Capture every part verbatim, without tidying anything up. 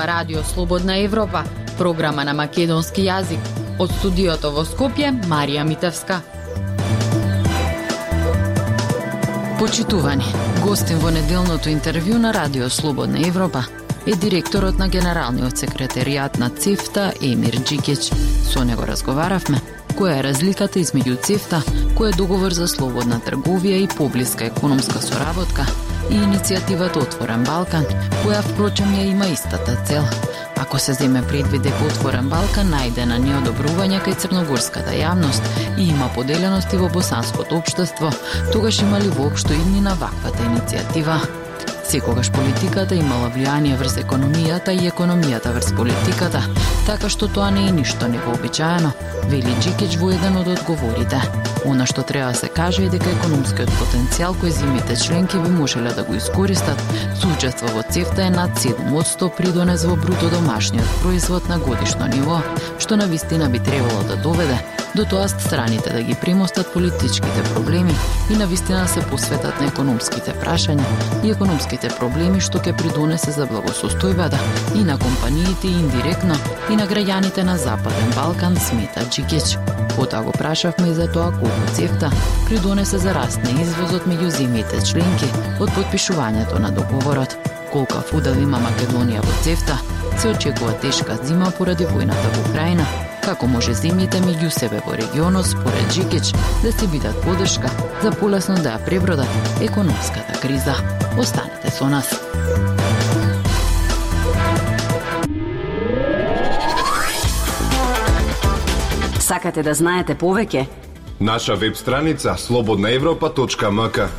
Радио Слободна Европа, програма на македонски јазик. Од студиото во Скопје, Марија Митевска. Почитувани, гостин во неделното интервју на Радио Слободна Европа е директорот на Генералниот секретаријат на ЦЕФТА Емир Џикич. Со него разговаравме која е разликата измеѓу ЦЕФТА, кој е договор за слободна трговија и поблиска економска соработка, и иницијативата Отворен Балкан, која впрочем ја има истата цел. Ако се земе предвид дека Отворен Балкан најде на неодобрување кај црногорската јавност и има поделености во босанското општество, тогаш има ли воопшто иднина ваквата иницијатива? Секогаш политиката имала влијание врз економијата и економијата врз политиката, така што тоа не е ништо невообичаено, вели Џикич во еден од одговорите. Она што треба да се каже е дека економскиот потенцијал кој земјите членки би можеле да го искористат, соучество во ЦЕФТА е над седум одсто придонес во бруто домашниот производ на годишно ниво, што навистина би требало да доведе до тоа страните да ги премостат политичките проблеми и навистина да се посветат на економските прашања и економските проблеми што ќе придонесе за благосостојбата и на компаниите и индиректно и на граѓаните на Западен Балкан, смета Џикич. Потоа го прашавме и за тоа колку ЦЕФТА придонесе за раст на извозот меѓу земјите членки од подпишувањето на договорот. Колкав удел има Македонија во ЦЕФТА, се очекува тешка зима поради војната во Украина. Како може земјите меѓу себе во регионот, според Џикич, да се бидат подршка за полесно да ја пребродат економската криза? Останете со нас. Сакате да знаете повеќе? Наша веб страница слободна европа точка ем ка.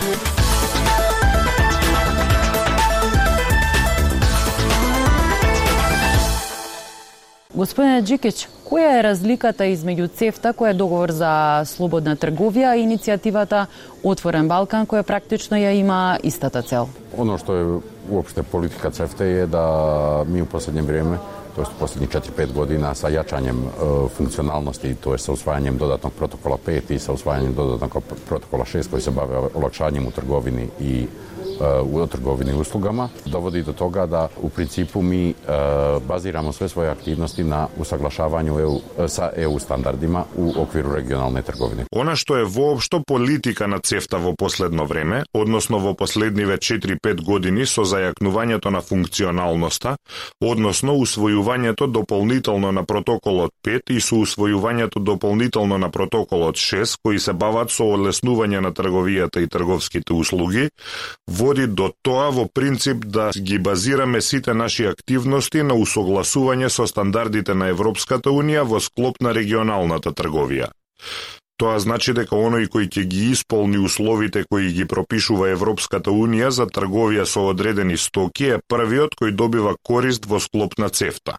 Господине Џикич, која е разликата измеѓу ЦЕФТА, кој е договор за слободна трговија, и иницијативата Отворен Балкан, која практично ја има истата цел? Оно што е уопште политика ЦЕФТА е да ми у последње време, тоест у последњих четири-пет година, са јачањем е, функционалности, тоест со усвајањем додатnog протокола пет и со усвајањем додатnog протокола шест, кој се бави олакшањем у трговини и u trgovini i uslugama, dovodi do toga da u principu mi e, baziramo sve svoje aktivnosti na usaglašavanju EU, sa E U standardima u okviru regionalne trgovine. Она што е воопшто политика на ЦЕФТА во последно време, односно во последниве четири-пет години со зајакнувањето на функционалноста, односно усвојувањето дополнително на протоколот пет и со усвојувањето дополнително на протоколот шест, кои се бават со олеснување на трговијата и трговските услуги, води до тоа во принцип да ги базираме сите наши активности на усогласување со стандардите на Европската Унија во склоп на регионалната трговија. Тоа значи дека оној кој ќе ги исполни условите кои ги пропишува Европската Унија за трговија со одредени стоки е првиот кој добива корист во склоп на ЦЕФТА.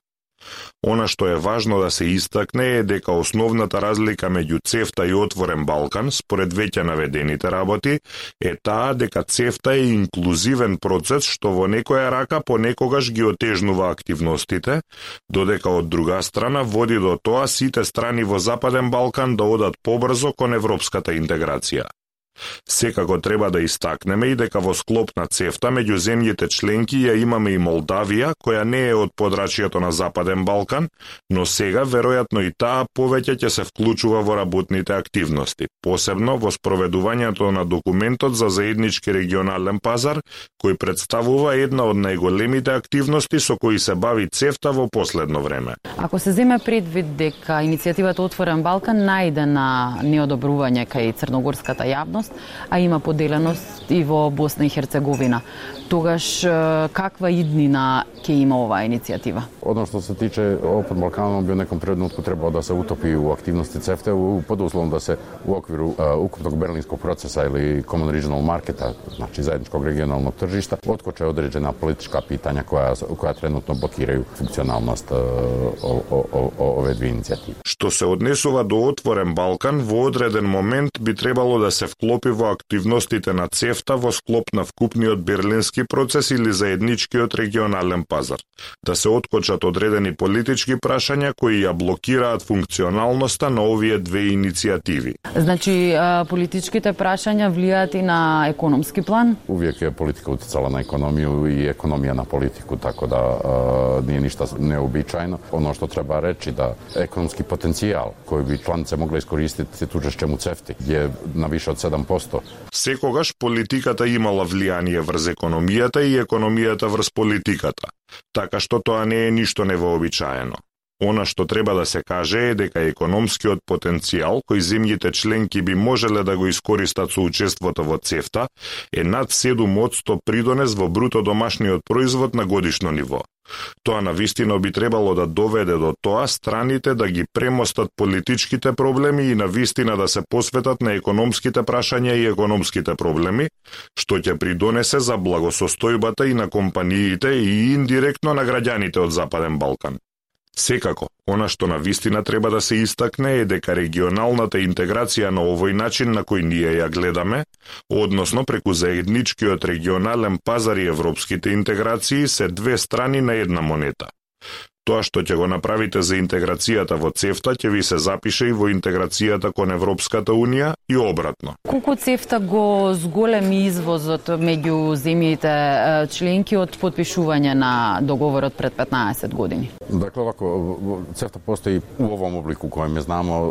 Она што е важно да се истакне е дека основната разлика меѓу ЦЕФТА и Отворен Балкан, според веќе наведените работи, е таа дека ЦЕФТА е инклузивен процес што во некоја рака понекогаш ги отежнува активностите, додека од друга страна води до тоа сите страни во Западен Балкан да одат побрзо кон европската интеграција. Секако треба да истакнеме и дека во склоп на ЦЕФТА меѓу земјите членки ја имаме и Молдавија, која не е од подрачјето на Западен Балкан, но сега веројатно и таа повеќе ќе се вклучува во работните активности, посебно во спроведувањето на документот за заеднички регионален пазар, кој представува една од најголемите активности со кои се бави ЦЕФТА во последно време. Ако се земе предвид дека иницијативата Отворен Балкан најде на неодобрување кај црногорската јавност, а има поделеност и во Босна и Херцеговина, тогаш каква иднина ќе има оваа иницијатива? Одно што се тиче Опен Балкан би у неком trenutku trebao da se utopi u aktivnosti CEFTA pod uslovom da se u okviru uh, ukupnog berlinskog procesa ili Common Regional Marketa, znači zajedničkog regionalnog tržišta, otkoče određena politička pitanja koja, koja trenutno blokiraju funkcionalnost uh, o, o, o, ove dvije inicijative. Што се однесува до Отворен Балкан, во одреден момент би требало да се вклопи вклопи во активностите на цефта во склоп на вкупниот берлински процес или заедничкиот регионален пазар, да се откочат одредени политички прашања кои ја блокираат функционалноста на овие две иницијативи. Значи, политичките прашања влијаат и на економски план? Uvijek je politika utjecala na ekonomiju i ekonomija na politiku, tako da uh, nije ništa neobičajno. Ono što treba reći da ekonomski potencijal koji bi članice mogle iskoristiti učešćem u цефти je na više od sedam posto. Секогаш политиката имала влијание врз економијата и економијата врз политиката, така што тоа не е ништо невообичаено. Она што треба да се каже е дека економскиот потенцијал кој земјите членки би можеле да го искористат со учеството во цефта е над седум одсто придонес во бруто домашниот производ на годишно ниво. Тоа навистина би требало да доведе до тоа страните да ги премостат политичките проблеми и навистина да се посветат на економските прашања и економските проблеми, што ќе придонесе за благосостојбата и на компаниите и индиректно на граѓаните од Западен Балкан. Секако, она што навистина треба да се истакне е дека регионалната интеграција на овој начин на кој ние ја гледаме, односно преку заедничкиот регионален пазар и европските интеграции се две страни на една монета. Тоа што ќе го направите за интеграцијата во цефта ќе ви се запише и во интеграцијата кон Европската Унија и обратно. Колку цефта го зголеми извозот меѓу земјите членки од подпишување на договорот пред петнаесет години? Dakle, ovako, CEFTA postoji u ovom obliku kojem je znamo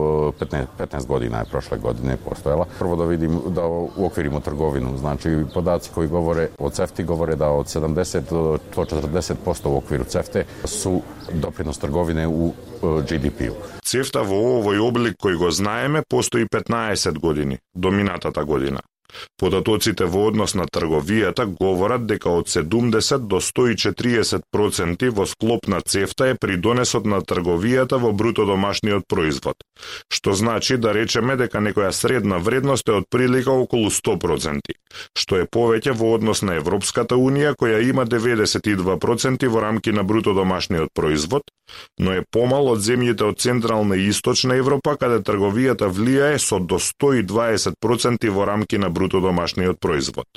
petnaest godina je prošle godine postojala. Prvo da vidim da uokvirimo trgovinu, znači podaci koji govore o CEFTI govore da od sedamdeset do četrdeset posto u okviru CEFTE su doprinos trgovine u G D P-у. CEFTA во овој облик кој го знаеме постои петнаесет години, до минатата година. Податоците во однос на трговијата говорат дека од седумдесет до сто и четириесет проценти во склоп на цефта е придонесот на трговијата во бруто домашниот производ, што значи да речеме дека некоја средна вредност е од прилика околу сто проценти, што е повеќе во однос на Европската Унија која има деветдесет и два проценти во рамки на бруто домашниот производ, но е помал од земјите од Централна и Источна Европа каде трговијата влијае со до сто и дваесет проценти во рамки на бруто домашниот производ.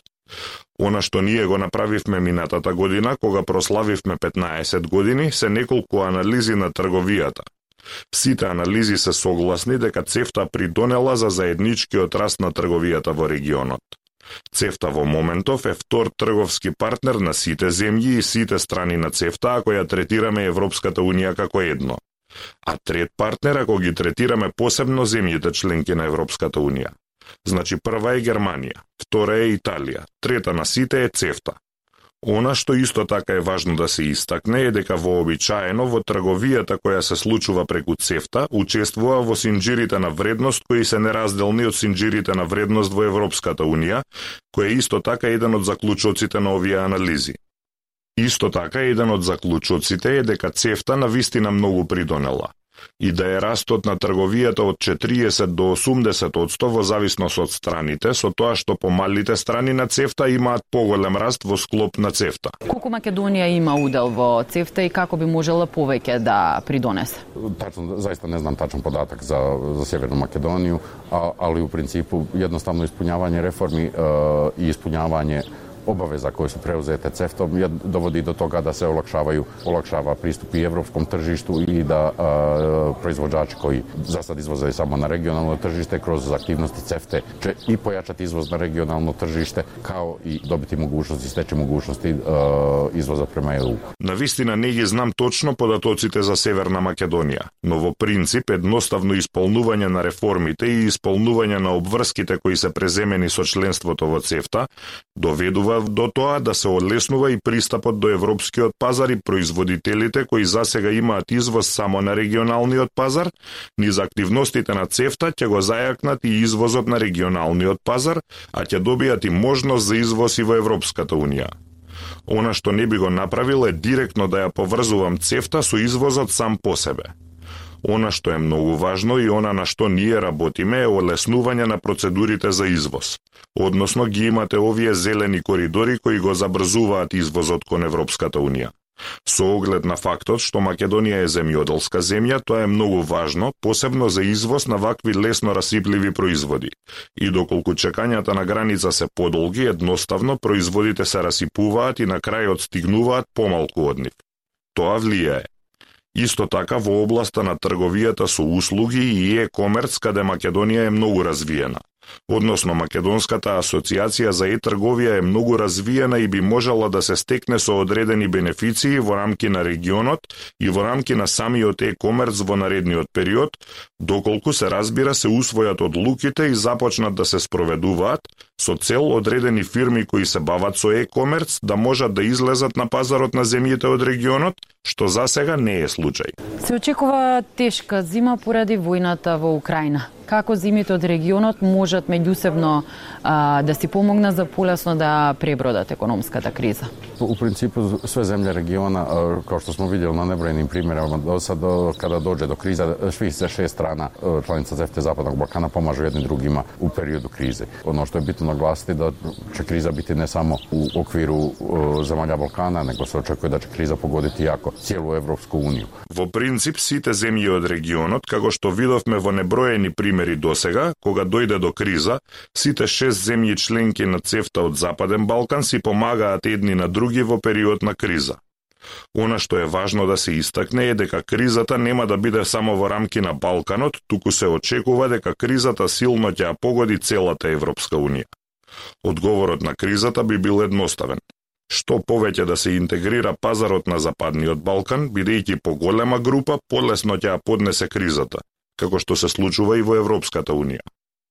Она што ние го направивме минатата година, кога прославивме петнаесет години, се неколку анализи на трговијата. Сите анализи се согласни дека цефта придонела за заедничкиот раст на трговијата во регионот. цефта во моментов е втор трговски партнер на сите земји и сите страни на цефта ако ја третираме Европската Унија како едно. А трет партнер ако ги третираме посебно земјите членки на Европската Унија. Значи прва е Германија, втора е Италија, трета на сите е цефта. Она што исто така е важно да се истакне е дека вообичаено во трговијата која се случува преку цефта учествува во синџирите на вредност кои се неразделни од синџирите на вредност во Европската Унија, кој е исто така еден од заклучоците на овие анализи. Исто така еден од заклучоците е дека цефта навистина многу придонела и да е растот на трговијата од четириесет до осумдесет одсто во зависност од страните, со тоа што помалите страни на цефта имаат поголем раст во склоп на цефта. Колку Македонија има удел во цефта и како би можела повеќе да придонесе? Tačno, zaista ne znam tačan podatak za, za Sjevernu Makedoniju, a, ali u principu jednostavno ispunjavanje reformi e, i ispunjavanje obaveza koje su preuzete ceftom dovodi do toga da se olakšavaju, olakšava pristup i evropskom tržištu i da a, proizvođači koji za sad izvoze samo na regionalno tržište kroz aktivnosti cefte će i pojačati izvoz na regionalno tržište kao i dobiti mogućnosti, steći mogućnosti a, izvoza prema E U. Навистина не ги знам точно податоците за Северна Македонија, но во принцип едноставно исполнување на реформите и исполнување на обврските кои се преземени со членството во цефта доведува до тоа да се олеснува и пристапот до европскиот пазар и производителите кои засега имаат извоз само на регионалниот пазар, низ активностите на цефта ќе го зајакнат и извозот на регионалниот пазар, а ќе добијат и можност за извоз и во Европската Унија. Она што не би го направил е директно да ја поврзувам цефта со извозот сам по себе. Она што е многу важно и она на што ние работиме е олеснување на процедурите за извоз. Односно ги имате овие зелени коридори кои го забрзуваат извозот кон Европската Унија. Со оглед на фактот што Македонија е земјоделска земја, тоа е многу важно, посебно за извоз на вакви лесно расипливи производи. И доколку чекањата на граница се подолги, едноставно производите се расипуваат и на крајот стигнуваат помалку од нив. Тоа влијае. Исто така во областа на трговијата со услуги и е-комерц, каде Македонија е многу развиена. Односно, Македонската асоциација за е-трговија е многу развиена и би можела да се стекне со одредени бенефиции во рамки на регионот и во рамки на самиот е-комерц во наредниот период, доколку се разбира се усвојат одлуките и започнат да се спроведуваат со цел одредени фирми кои се бават со е-комерц да можат да излезат на пазарот на земјите од регионот, што засега не е случај. Се очекува тешка зима поради војната во Украина. Како земјите од регионот можат меѓусебно а, да си помогнат за полесно да пребродат економската криза? У принципу, све земје региона, како што смо видели на небројни примери, до сад, када доđe до криза, свих се шест страна членица ЦЕФТА Западnog Балкана помажу едни другима у периоду кризе. Оно што е битно нагласити да ќе криза бити не само у оквиру земја Балкана, него се очекува да ќе криза погодити јако целу Европску унiju. Во принцип, сите земји од регионот, како што видовме во неброени примери досега, кога дојде до криза, сите шест земји членки на ЦЕФТА од Западен Балкан си помагаат едни на други во период на криза. Она што е важно да се истакне е дека кризата нема да биде само во рамки на Балканот, туку се очекува дека кризата силно ќе ја погоди целата Европска унија. Одговорот на кризата би бил едноставен. Што повеќе да се интегрира пазарот на Западниот Балкан, бидејќи поголема група полесно ќе ја поднесе кризата, како што се случува и во Европската унија.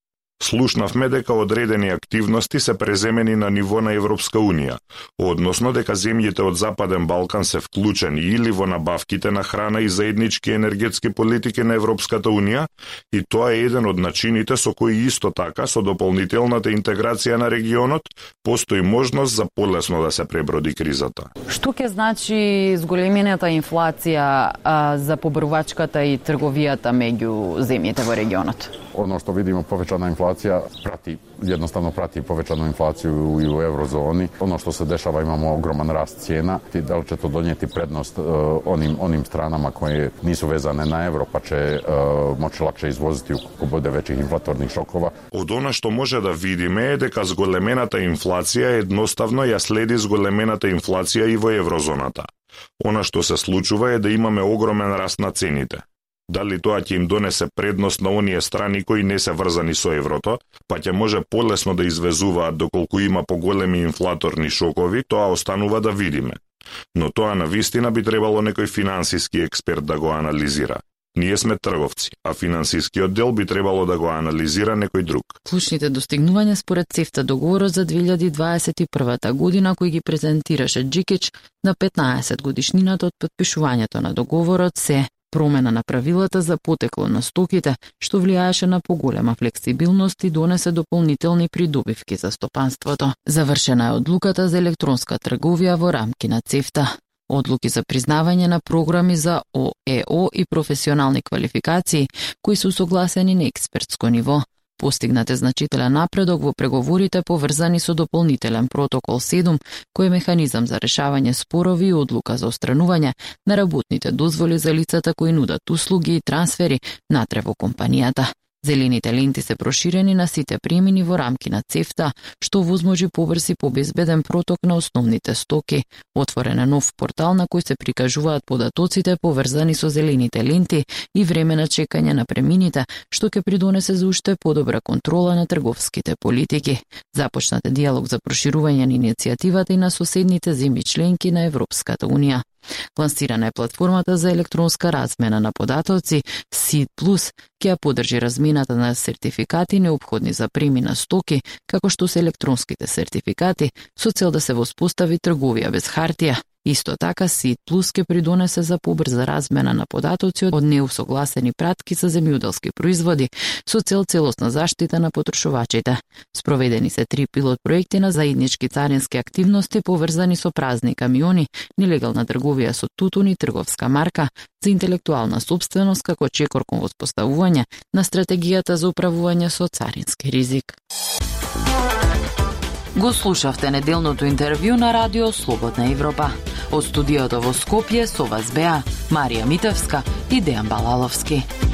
Слушнавме дека одредени активности се преземени на ниво на Европска унија, односно дека земјите од Западен Балкан се вклучени или во набавките на храна и заеднички енергетски политики на Европската унија, и тоа е еден од начините со кои исто така со дополнителната интеграција на регионот постои можност за полесно да се преброди кризата. Што ќе значи зголемената инфлација а, за побарувачката и трговијата меѓу земјите во регионот? Ono što vidimo, povećana inflacija prati, jednostavno prati povećanu inflaciju i u eurozoni. Ono što se dešava, imamo ogroman rast cijena. Da li će to donijeti prednost uh, onim, onim stranama koje nisu vezane na euro, pa će uh, moći lakše izvoziti ukoliko bude većih inflatornih šokova? Од она што може да видиме е дека зголемената инфлација едноставно ја следи зголемената инфлација и во еврозоната. Она што се случува е да имаме огромен раст на цените. Дали тоа ќе им донесе предност на оние страни кои не се врзани со еврото, па ќе може полесно да извезуваат доколку има поголеми инфлаторни шокови, тоа останува да видиме. Но тоа навистина би требало некој финансиски експерт да го анализира. Ние сме трговци, а финансискиот дел би требало да го анализира некој друг. Клучните достигнувања според ЦЕФТА договорот за две илјади дваесет и прва година кој ги презентираше Джикич на петнаесет годишнината од потпишувањето на договорот се промена на правилата за потекло на стоките, што влијаеше на поголема флексибилност и донесе дополнителни придобивки за стопанството. Завршена е одлуката за електронска трговија во рамки на ЦЕФТА. Одлуки за признавање на програми за О Е О и професионални квалификации, кои се согласени на експертско ниво. Постигнат е значителен напредок во преговорите поврзани со дополнителен протокол седум, кој е механизам за решавање спорови и одлука за отстранување на работните дозволи за лицата кои нудат услуги и трансфери натре во компанијата. Зелените ленти се проширени на сите премини во рамки на ЦЕФТА, што возможи побрз и побезбеден проток на основните стоки. Отворен е нов портал на кој се прикажуваат податоците поврзани со зелените ленти и време на чекање на премините, што ќе придонесе за уште подобра контрола на трговските политики. Започнат е диалог за проширување на иницијативата и на соседните земји членки на Европската унија. Лансирана е платформата за електронска размена на податоци СИД плюс, ќе ја поддржи размената на сертификати неопходни за премина стоки, како што се електронските сертификати, со цел да се воспостави трговија без хартија. Исто така, СИД плюс ќе придонесе за побрза размена на податоци од неусогласени пратки за земјоделски производи, со цел целосна заштита на потрошувачите. Спроведени се три пилот проекти на заеднички царински активности поврзани со празни камиони, нелегална трговија со тутун и трговска марка, за интелектуална сопственост како чекор кон воспоставување на стратегијата за управување со царински ризик. Го слушавте неделното интервју на Радио Слободна Европа. Од студиото во Скопје со вас беа Марија Митевска и Дејан Балаловски.